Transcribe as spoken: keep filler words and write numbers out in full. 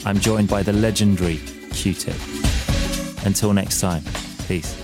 I'm joined by the legendary Q-Tip. Until next time, peace.